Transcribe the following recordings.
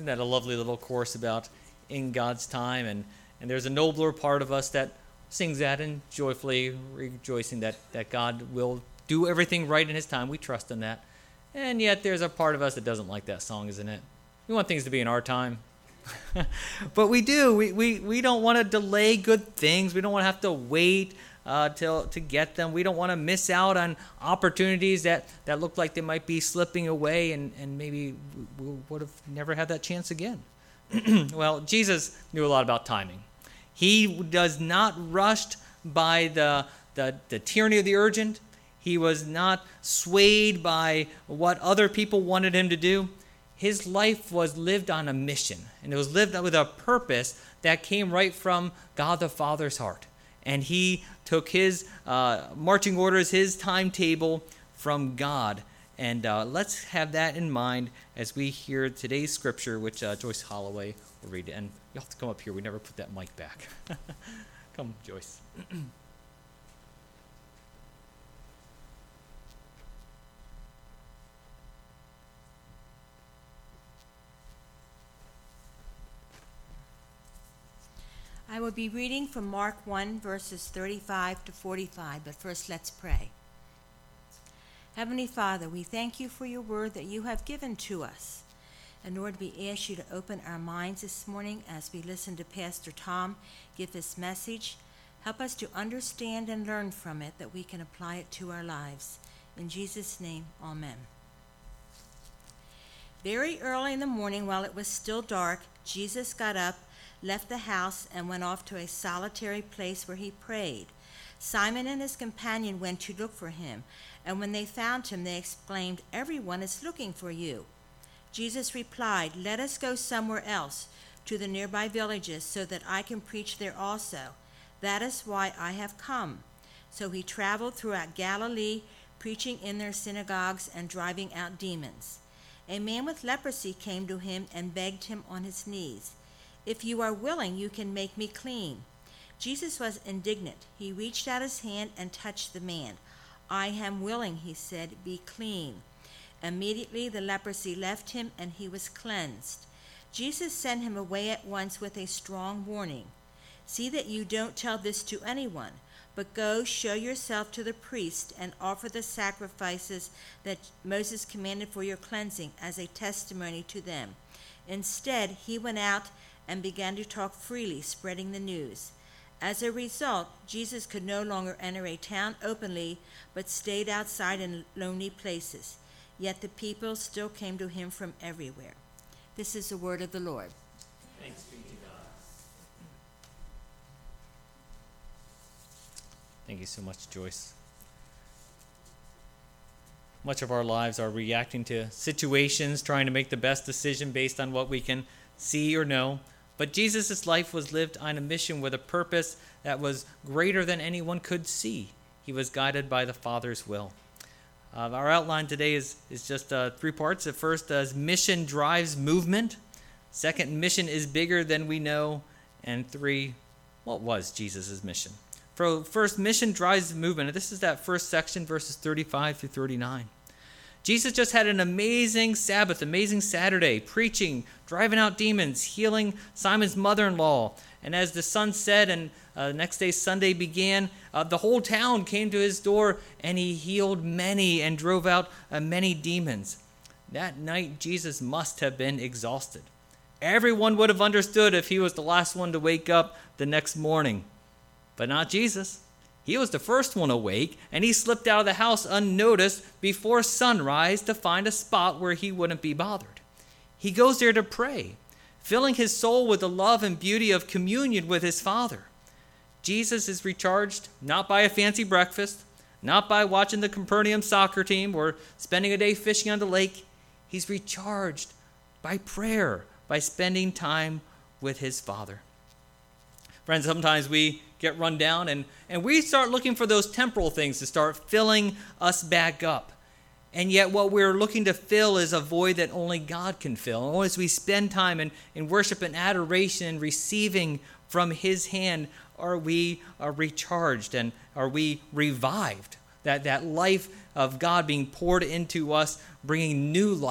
Isn't that a lovely little chorus about in God's time? And there's a nobler part of us that sings that and joyfully rejoicing that God will do everything right in his time. We trust in that. And yet there's a part of us that doesn't like that song, isn't it? We want things to be in our time. But we do. We don't want to delay good things. We don't want to have to wait to get them. We don't want to miss out on opportunities that look like they might be slipping away, and maybe we would have never had that chance again. Well, Jesus knew a lot about timing. He does not rushed by the tyranny of the urgent. He was not swayed by what other people wanted him to do. His life was lived on a mission, and it was lived with a purpose that came right from God the Father's heart. And he took his marching orders, his timetable from God. And let's have that in mind as we hear today's scripture, which Joyce Holloway will read. And you'll have to come up here. We never put that mic back. Come, Joyce. I will be reading from Mark 1, verses 35 to 45, but first let's pray. Heavenly Father, we thank you for your word that you have given to us. And Lord, we ask you to open our minds this morning as we listen to Pastor Tom give this message. Help us to understand and learn from it that we can apply it to our lives. In Jesus' name, amen. Very early in the morning, while it was still dark, Jesus got up, left the house, and went off to a solitary place where he prayed. Simon and his companion went to look for him, and when they found him, they exclaimed, "Everyone is looking for you." Jesus replied, "Let us go somewhere else, to the nearby villages, so that I can preach there also. That is why I have come." So he traveled throughout Galilee, preaching in their synagogues and driving out demons. A man with leprosy came to him and begged him on his knees, "If you are willing, you can make me clean." Jesus was indignant. He reached out his hand and touched the man. "I am willing," he said, "be clean." Immediately the leprosy left him and he was cleansed. Jesus sent him away at once with a strong warning. "See that you don't tell this to anyone, but go show yourself to the priest and offer the sacrifices that Moses commanded for your cleansing as a testimony to them." Instead, he went out and began to talk freely, spreading the news. As a result, Jesus could no longer enter a town openly, but stayed outside in lonely places. Yet the people still came to him from everywhere. This is the word of the Lord. Thanks be to God. Thank you so much, Joyce. Much of our lives are reacting to situations, trying to make the best decision based on what we can see or know. But Jesus' life was lived on a mission with a purpose that was greater than anyone could see. He was guided by the Father's will. Our outline today is just 3 parts. The first is mission drives movement. Second, mission is bigger than we know. And 3, what was Jesus' mission? First, mission drives movement. And this is that first section, verses 35 through 39. Jesus just had an amazing Sabbath, amazing Saturday, preaching, driving out demons, healing Simon's mother-in-law. And as the sun set and next day Sunday began, the whole town came to his door, and he healed many and drove out many demons. That night, Jesus must have been exhausted. Everyone would have understood if he was the last one to wake up the next morning. But not Jesus. He was the first one awake, and he slipped out of the house unnoticed before sunrise to find a spot where he wouldn't be bothered. He goes there to pray, filling his soul with the love and beauty of communion with his Father. Jesus is recharged not by a fancy breakfast, not by watching the Capernaum soccer team or spending a day fishing on the lake. He's recharged by prayer, by spending time with his Father. Friends, sometimes we get run down and we start looking for those temporal things to start filling us back up. And yet what we're looking to fill is a void that only God can fill. And as we spend time in worship and adoration and receiving from his hand, are we recharged and are we revived? That life of God being poured into us, bringing new life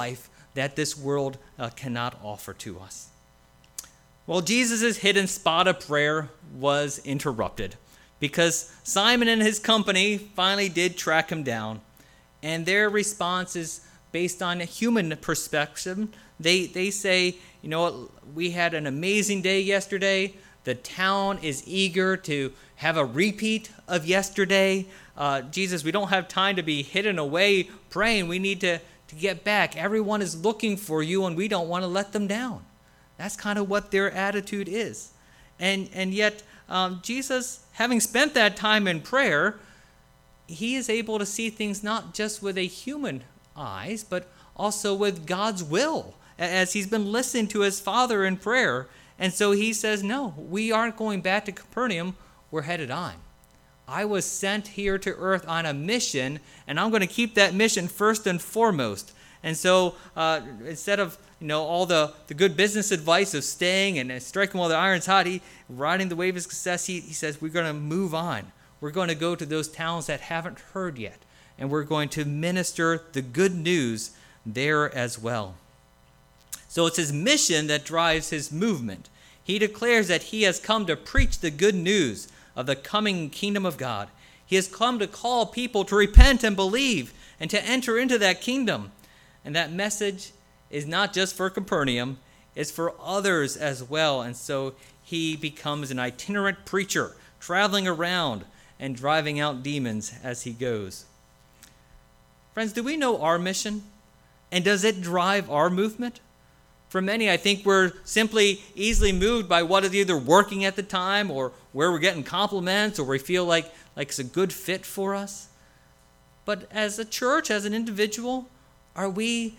that this world cannot offer to us. Well, Jesus' hidden spot of prayer was interrupted because Simon and his company finally did track him down. And their response is based on a human perspective. They say, you know what, we had an amazing day yesterday. The town is eager to have a repeat of yesterday. Jesus, we don't have time to be hidden away praying. We need to get back. Everyone is looking for you, and we don't want to let them down. That's kind of what their attitude is. And yet, Jesus, having spent that time in prayer, he is able to see things not just with a human eyes, but also with God's will, as he's been listening to his Father in prayer. And so he says, no, we aren't going back to Capernaum. We're headed on. I was sent here to earth on a mission, and I'm going to keep that mission first and foremost. And so instead of all the good business advice of staying and striking while the iron's hot, riding the wave of success, he says, we're going to move on. We're going to go to those towns that haven't heard yet, and we're going to minister the good news there as well. So it's his mission that drives his movement. He declares that he has come to preach the good news of the coming kingdom of God. He has come to call people to repent and believe and to enter into that kingdom. And that message is not just for Capernaum, it's for others as well. And so he becomes an itinerant preacher, traveling around and driving out demons as he goes. Friends, do we know our mission? And does it drive our movement? For many, I think we're simply easily moved by what is either working at the time or where we're getting compliments or we feel like it's a good fit for us. But as a church, as an individual, are we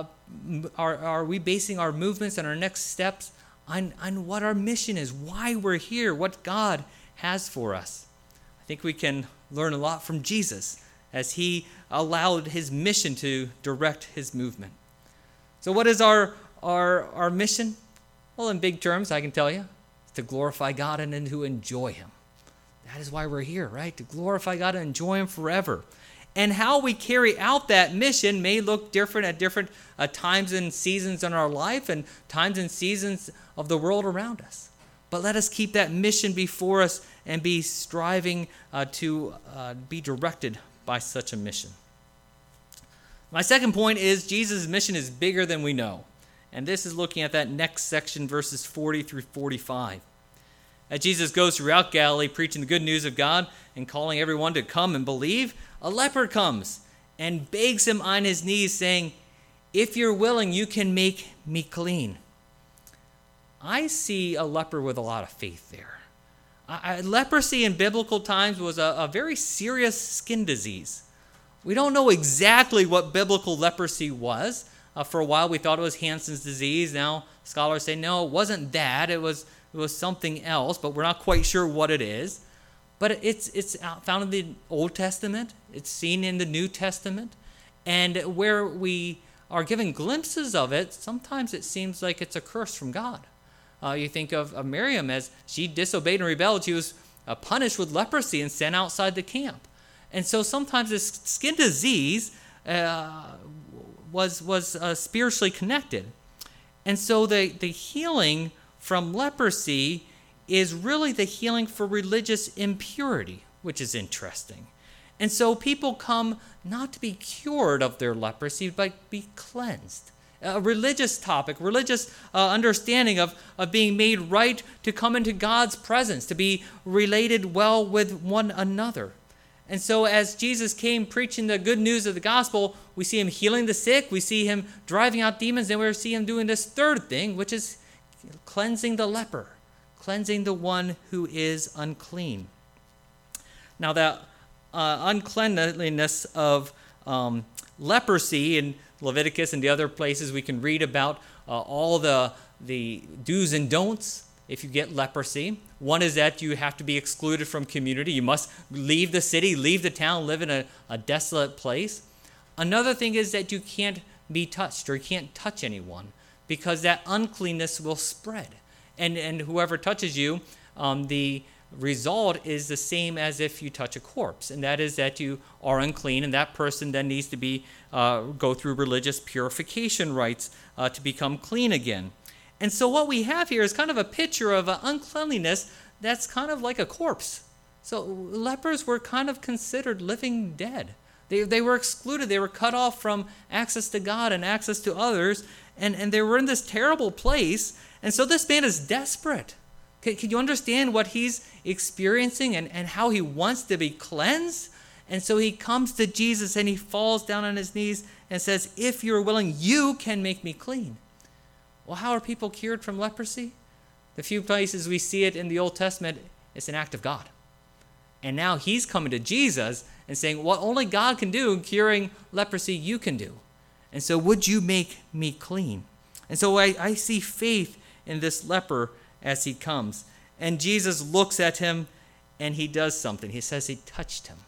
basing our movements and our next steps on what our mission is, why we're here, what God has for us? I think we can learn a lot from Jesus as he allowed his mission to direct his movement. So what is our mission? Well, in big terms, I can tell you, it's to glorify God and to enjoy him. That is why we're here, right? To glorify God and enjoy him forever. And how we carry out that mission may look different at different times and seasons in our life and times and seasons of the world around us. But let us keep that mission before us and be striving to be directed by such a mission. My second point is Jesus' mission is bigger than we know. And this is looking at that next section, verses 40 through 45. As Jesus goes throughout Galilee preaching the good news of God and calling everyone to come and believe, a leper comes and begs him on his knees, saying, "If you're willing, you can make me clean." I see a leper with a lot of faith there. Leprosy in biblical times was a very serious skin disease. We don't know exactly what biblical leprosy was. For a while, we thought it was Hansen's disease. Now, scholars say, no, it wasn't that. It was something else, but we're not quite sure what it is. But it's found in the Old Testament. It's seen in the New Testament. And where we are given glimpses of it, sometimes it seems like it's a curse from God. You think of Miriam, as she disobeyed and rebelled, she was punished with leprosy and sent outside the camp. And so sometimes this skin disease was spiritually connected. And so the healing from leprosy is really the healing for religious impurity, which is interesting. And so people come not to be cured of their leprosy, but be cleansed. A religious topic, religious understanding of being made right to come into God's presence, to be related well with one another. And so as Jesus came preaching the good news of the gospel, we see him healing the sick, we see him driving out demons, and we see him doing this third thing, which is cleansing the leper, cleansing the one who is unclean. Now that uncleanliness of leprosy in Leviticus and the other places, we can read about all the do's and don'ts if you get leprosy. One is that you have to be excluded from community. You must leave the city, leave the town, live in a desolate place. Another thing is that you can't be touched, or you can't touch anyone, because that uncleanness will spread. And whoever touches you, the result is the same as if you touch a corpse, and that is that you are unclean, and that person then needs to be go through religious purification rites to become clean again. And so what we have here is kind of a picture of uncleanliness that's kind of like a corpse. So lepers were kind of considered living dead. They were excluded. They were cut off from access to God and access to others, and they were in this terrible place. And so this man is desperate. Can you understand what he's experiencing and how he wants to be cleansed? And so he comes to Jesus and he falls down on his knees and says, if you're willing, you can make me clean. Well, how are people cured from leprosy? The few places we see it in the Old Testament, it's an act of God. And now he's coming to Jesus and saying, what only God can do in curing leprosy, you can do. And so would you make me clean? And so I see faith in this leper as he comes. And Jesus looks at him and he does something. He says he touched him.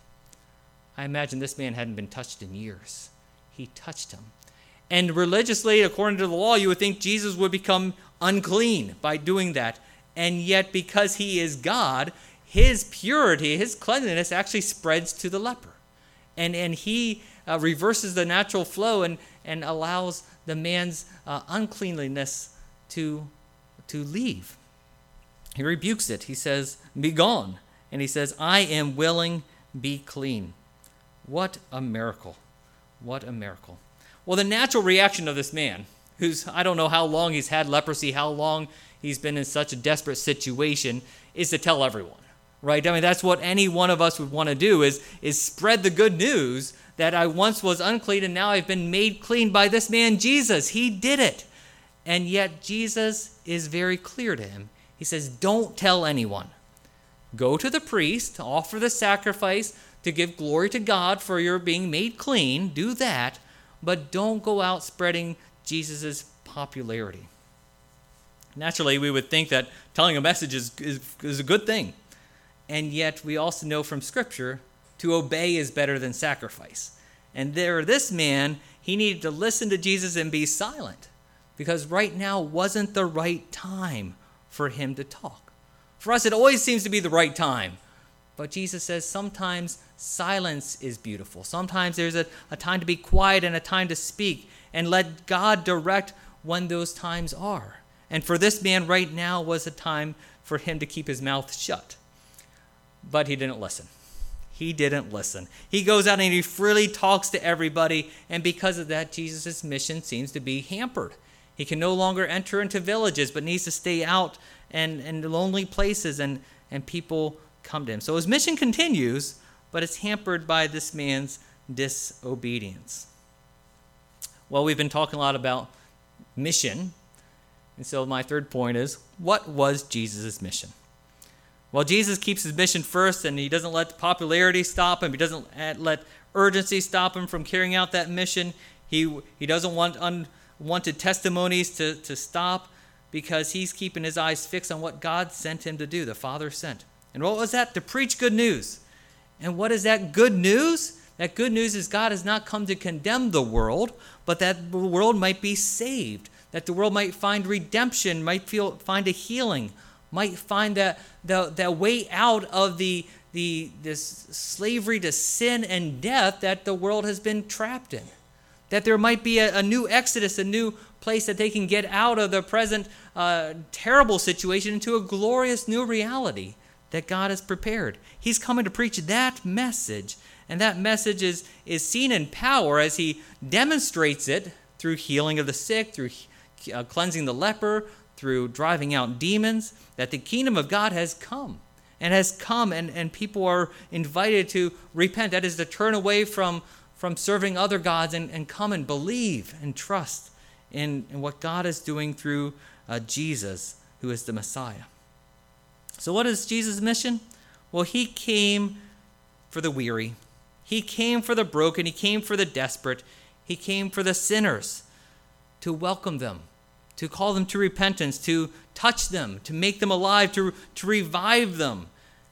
I imagine this man hadn't been touched in years. He touched him. And religiously, according to the law, you would think Jesus would become unclean by doing that. And yet, because he is God, his purity, his cleanliness actually spreads to the leper. And he reverses the natural flow and allows the man's uncleanliness to leave. He rebukes it. He says, be gone. And he says, I am willing, be clean. What a miracle. What a miracle. Well, the natural reaction of this man, who's, I don't know how long he's had leprosy, how long he's been in such a desperate situation, is to tell everyone, right? I mean, that's what any one of us would want to do is spread the good news that I once was unclean and now I've been made clean by this man, Jesus. He did it. And yet Jesus is very clear to him. He says, don't tell anyone. Go to the priest, offer the sacrifice to give glory to God for your being made clean. Do that, but don't go out spreading Jesus' popularity. Naturally, we would think that telling a message is a good thing. And yet we also know from Scripture to obey is better than sacrifice. And this man, he needed to listen to Jesus and be silent, because right now wasn't the right time for him to talk. For us, it always seems to be the right time. But Jesus says sometimes silence is beautiful. Sometimes there's a time to be quiet and a time to speak, and let God direct when those times are. And for this man right now was a time for him to keep his mouth shut. But he didn't listen. He didn't listen. He goes out and he freely talks to everybody, and because of that, Jesus' mission seems to be hampered. He can no longer enter into villages, but needs to stay out and lonely places, and people come to him. So his mission continues, but it's hampered by this man's disobedience. Well, we've been talking a lot about mission, and so my third point is, what was Jesus' mission? Well, Jesus keeps his mission first, and he doesn't let popularity stop him. He doesn't let urgency stop him from carrying out that mission. He doesn't want unwanted testimonies to stop, because he's keeping his eyes fixed on what God sent him to do, the Father sent. And what was that? To preach good news. And what is that good news? That good news is God has not come to condemn the world, but that the world might be saved, that the world might find redemption, might find a healing, might find that way out of this slavery to sin and death that the world has been trapped in. That there might be a new exodus, a new place that they can get out of the present terrible situation into a glorious new reality that God has prepared. He's coming to preach that message, and that message is seen in power as he demonstrates it through healing of the sick, through cleansing the leper, through driving out demons, that the kingdom of God has come, and people are invited to repent. That is to turn away from serving other gods and come and believe and trust in what God is doing through Jesus, who is the Messiah. So what is Jesus' mission? Well, he came for the weary. He came for the broken. He came for the desperate. He came for the sinners, to welcome them, to call them to repentance, to touch them, to make them alive, to revive them.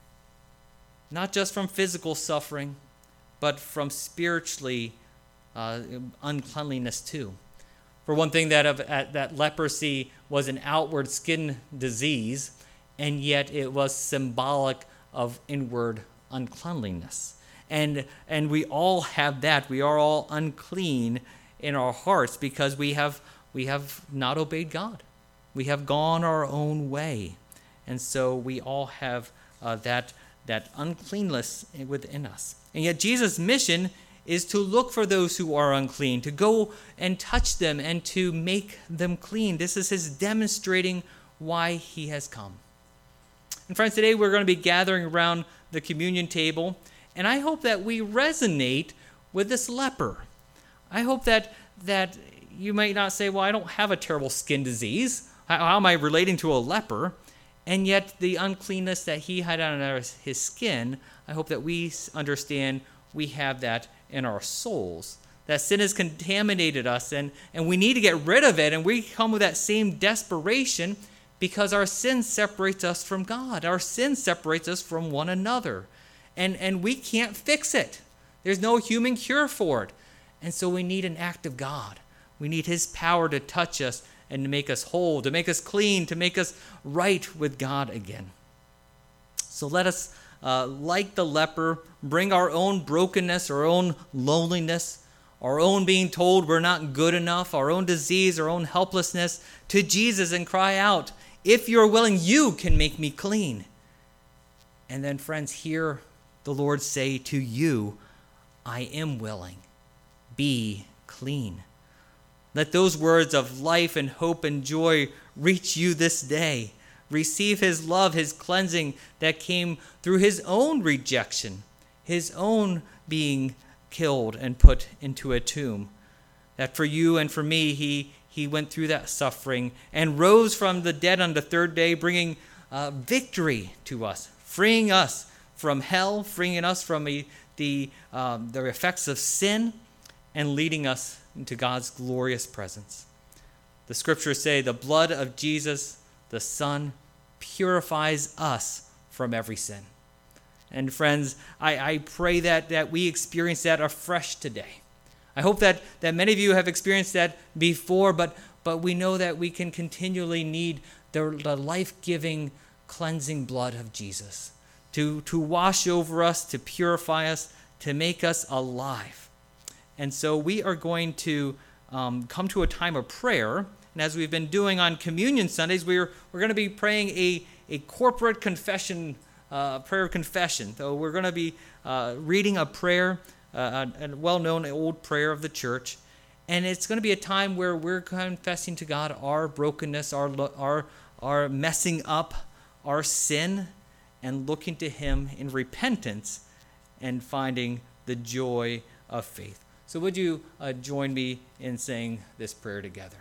Not just from physical suffering, but from spiritually uncleanliness too. For one thing, that leprosy was an outward skin disease, and yet it was symbolic of inward uncleanliness. And we all have that. We are all unclean in our hearts because we have not obeyed God. We have gone our own way. And so we all have that uncleanness within us. And yet Jesus' mission is to look for those who are unclean, to go and touch them and to make them clean. This is his demonstrating why he has come. And friends, today we're going to be gathering around the communion table, and I hope that we resonate with this leper. I hope that you might not say, well, I don't have a terrible skin disease. How am I relating to a leper? And yet the uncleanness that he had on his skin, I hope that we understand we have that in our souls. That sin has contaminated us, and we need to get rid of it. And we come with that same desperation because our sin separates us from God. Our sin separates us from one another. And we can't fix it. There's no human cure for it. And so we need an act of God. We need his power to touch us and to make us whole, to make us clean, to make us right with God again. So let us, like the leper, bring our own brokenness, our own loneliness, our own being told we're not good enough, our own disease, our own helplessness to Jesus and cry out, if you're willing, you can make me clean. And then, friends, hear the Lord say to you, I am willing. Be clean. Let those words of life and hope and joy reach you this day. Receive his love, his cleansing that came through his own rejection, his own being killed and put into a tomb. That for you and for me, he went through that suffering and rose from the dead on the third day, bringing victory to us, freeing us from hell, freeing us from the effects of sin, and leading us into God's glorious presence. The scriptures say the blood of Jesus, the Son, purifies us from every sin. And friends, I pray that we experience that afresh today. I hope that many of you have experienced that before, but we know that we can continually need the life-giving, cleansing blood of Jesus to wash over us, to purify us, to make us alive. And so we are going to come to a time of prayer. And as we've been doing on Communion Sundays, we're going to be praying a corporate confession, prayer of confession. So we're going to be reading a prayer, a well-known old prayer of the church. And it's going to be a time where we're confessing to God our brokenness, our messing up, our sin, and looking to him in repentance and finding the joy of faith. So would you join me in saying this prayer together?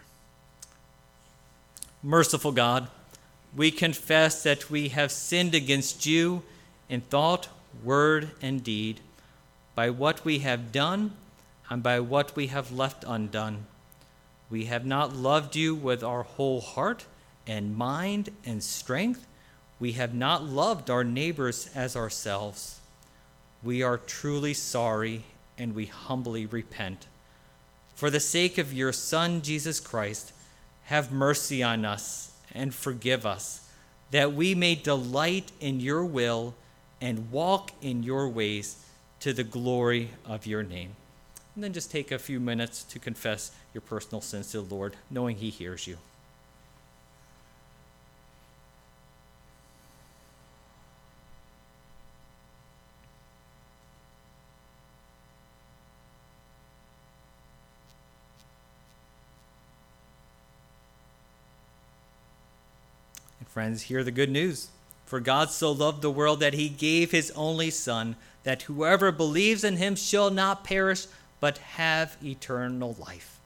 Merciful God, we confess that we have sinned against you in thought, word, and deed, by what we have done and by what we have left undone. We have not loved you with our whole heart and mind and strength. We have not loved our neighbors as ourselves. We are truly sorry and we humbly repent. For the sake of your Son, Jesus Christ, have mercy on us and forgive us, that we may delight in your will and walk in your ways to the glory of your name. And then just take a few minutes to confess your personal sins to the Lord, knowing he hears you. Friends, hear the good news. For God so loved the world that he gave his only Son, that whoever believes in him shall not perish, but have eternal life.